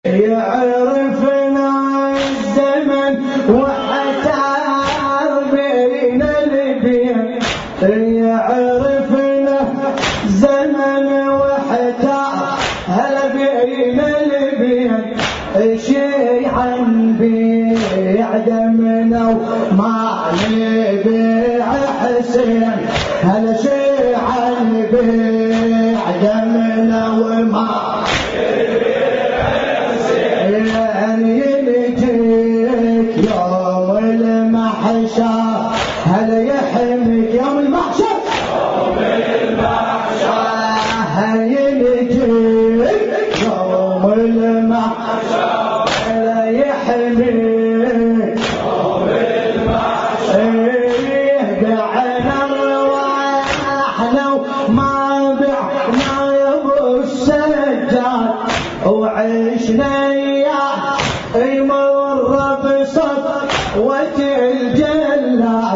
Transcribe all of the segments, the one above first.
يعرفنا الزمن وحتى بين البيان، يعرفنا زمن وحتى هلا بين البيان، شيعا بيعدمنا وما نبيع حسين، هلا شيعا بيعدمنا وما يجيك يوم المحشر، هلا يحميك يوم المحشر، يوم المحشر هلا يجيك يوم المحشر، هلا يحميك يوم المحشر، بعنا ارواحنا وما بعنا يا ابو السجاد، وعشنا يمر بصفوة الجلاد،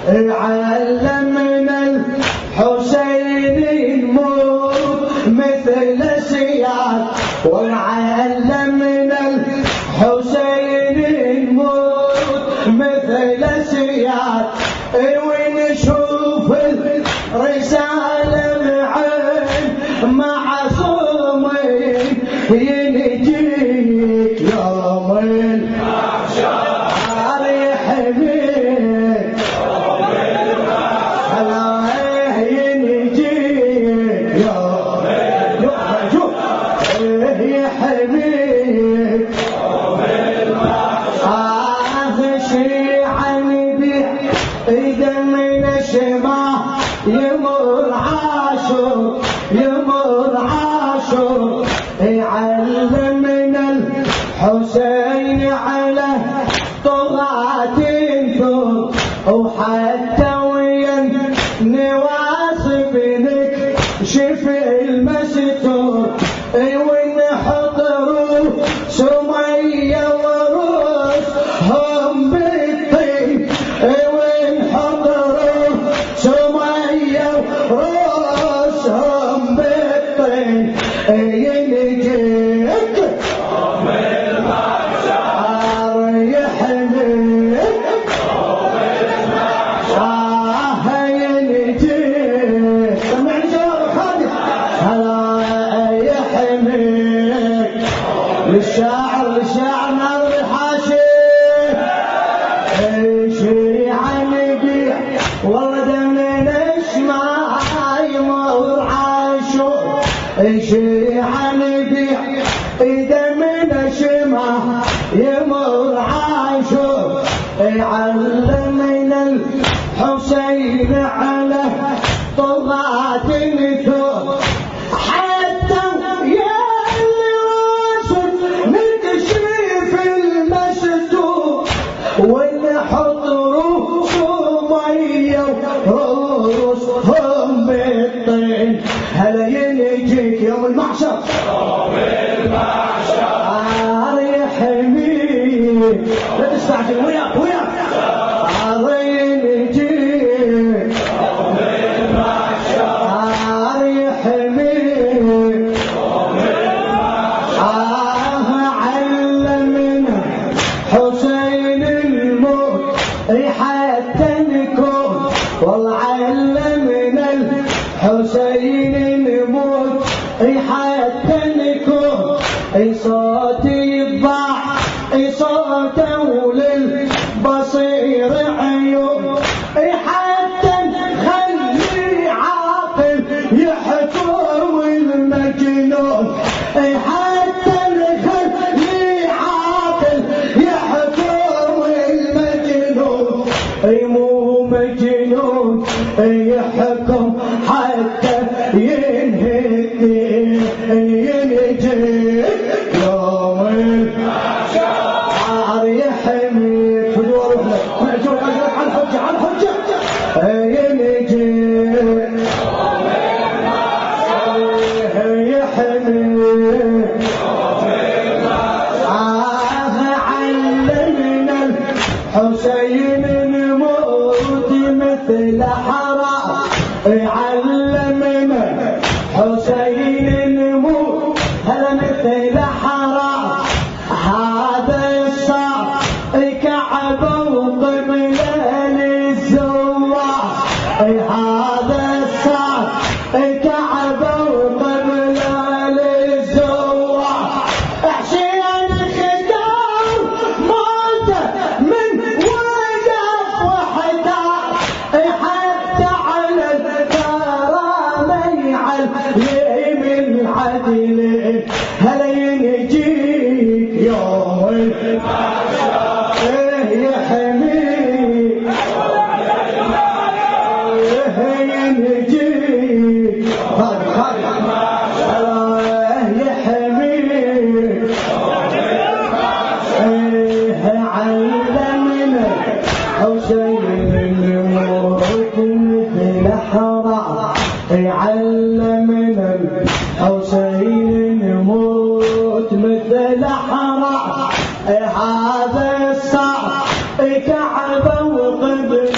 علمنا الحسين يموت مثل سياد، وعلمنا الحسين يموت مثل سياد، ونشوف الرسالة بعين معصومين، ينجيك يوم المحشر يحميك يوم المحشر، ينجيك يوم المحشر يحميك يوم المحشر، شيعا بيدمنا شماه يمر عاشور، يمر عاشور، علمنا الحسين على طغاة ثور، وحتى ويا نواصب نكشف المستور، ونحضروا سمية ورؤوسهم بالطين، ونحضروا سمية ورؤوسهم بالطين، ينجيك يوم المحشر يحميك يوم المحشر، ينجيك سمعني جواب خالد، هلا يحميك للشاعر ناظر الحاشي، شيعا نبيع والله دمنا نشمع يمر عاشور، شيعا نبيع دمنا شمع يمر عاشور، علمنا الحسين على طغاة ثور، حتى يا اللي راسك نكشف المستور، ونحضروا سمية ورؤوسهم بالطين، هلا ينجيك يوم المحشر، يوم المحشر يحميك، لا تستعجل وياك ينجيك يوم المحشر يحميك يوم المحشر، علمنا حسين الموت حتى نكون، والله علمنا الحسين نموت حتى نكون، صوتي يضاع صوته وللبصير عيون، حتى نخلي عاقل يحكم المجنون، حتى نخلي عاقل يحكم المجنون، مو مجنون يحكم حتى ينهي الدين، ينجيك يوم المحشر يحميك، خذوا واروح لك معجون اجرك على الحجه، على الحجه، ينجيك يوم المحشر يحميك يوم المحشر، علمنا الحسين نموت مثل حرام، علمنا حسين نموت هلا مثل حرام، الصحراء هذا الصعب كعبة وقبلة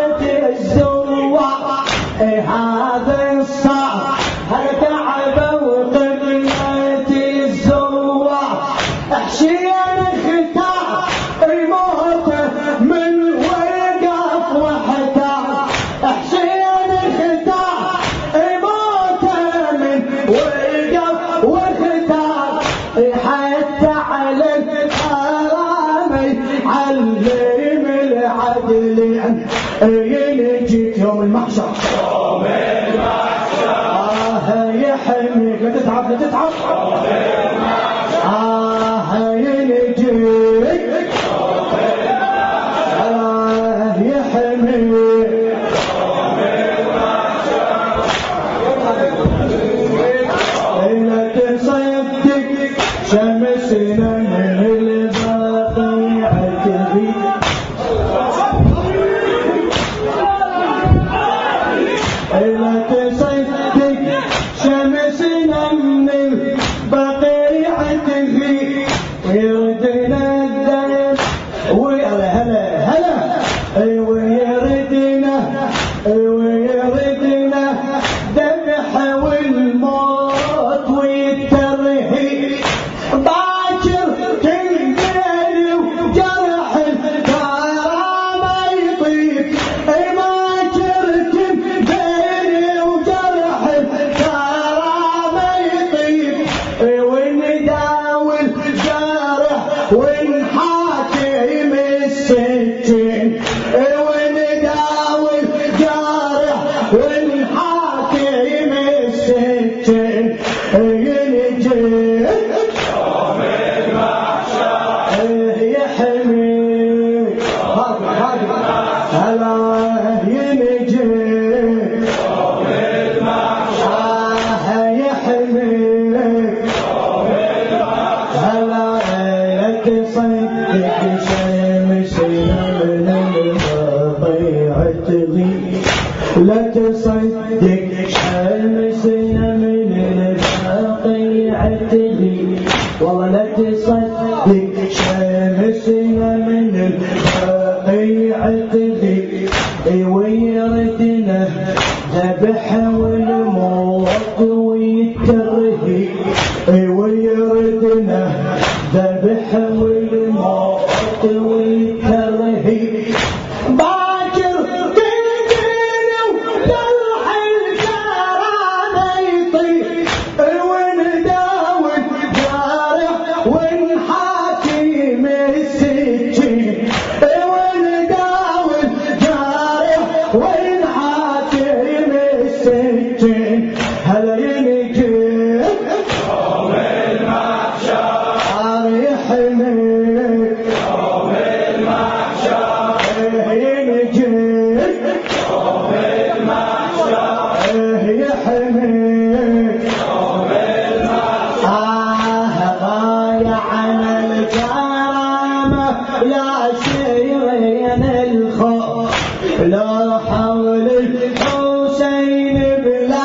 الزوار هذا الصعب كعبة وقبلة الزوار حسين اختار موته من وقف واحتار حسين اختار موته من وقف واحتار حتى على الحرام علم العدل يجيك يوم المحشر يوم المحشر يحميك لا تتعب لا تتعب يوم المحشر يجيك يوم المحشر يحميك يوم المحشر لا تصدق شمسنا من البقيعة تغيب لا تصدق شمسنا من البقيعة تغيب ويردنا الدم هلا ويردنا ذبح والموت والترهيب باكر تنقل وجرح الكرامة يطيب باكر تنقل وجرح الكرامة يطيب ونداوي الجرح ونحاكم السجين ونداوي الجرح ونحاكم السجين ينجي يوم المحشر يحمي هلا ينجي يوم المحشر يحمي يوم المحشر هلا لا تصدق شمسنا من البقيعة تغيب لا تصدق شمسنا من البقيعة تغيب والله لا تصدق شمسنا من البقيعة تغيب ويردنا ذبح والموت والترهيب ويردنا ذبح والموت والترهيب باكر تنقل وجرح الكرامة يطيب ونداوي الجارح ونحاكم السجين ونداوي الجارح ونحاكم السجين هلا ينجي يوم المحشر يحميك يوم المحشر ينجي يوم المحشر يحميك يوم المحشر ضايعنا الكرامة يا شيرين الخوف لا حول الحسين بلا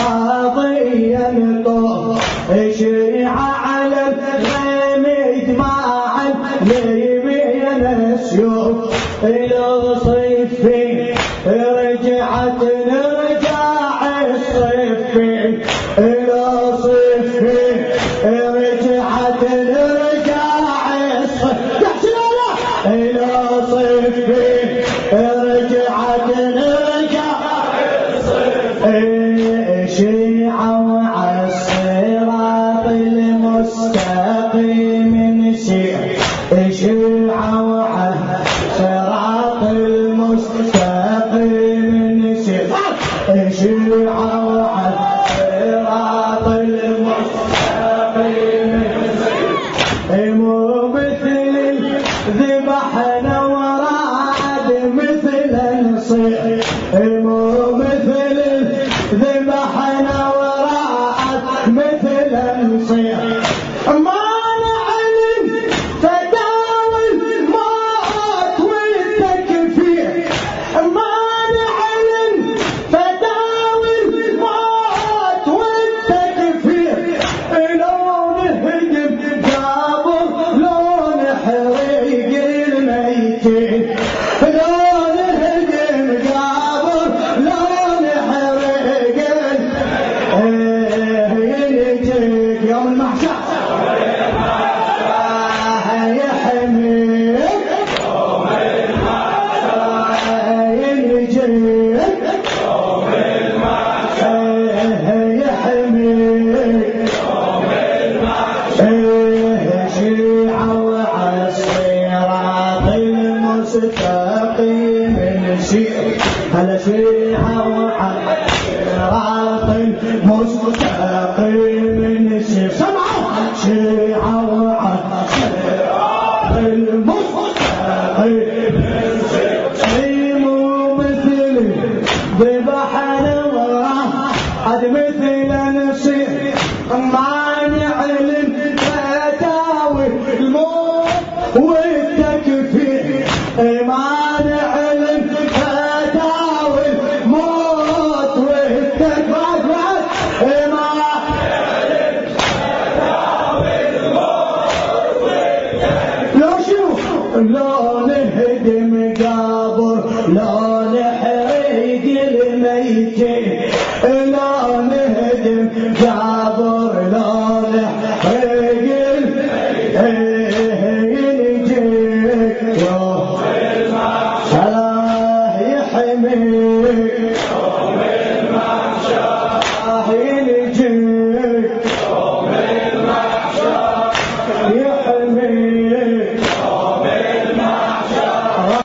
قضية نطوف شيعة على الغميد مع الليبين السيوف إلى صيفين رجعت نرجع الصيفين إلى صيفين رجعت نرجع الصيفين إلى صيفين رجعت نرجع الصيفين شيعة وعلى الصراط المستقيم نسير شيعة وعلى الصراط المستقيم نسير شيعة وعلى الصراط المستقيم نسير مو مثل ذبحنا وراد مثل نصير مو مثل ذبحنا وراد مثل نصير ما نعلم تداوي الموت والتكفير ما نعلم تداوي الموت والتكفير لو نهدم جابر إيه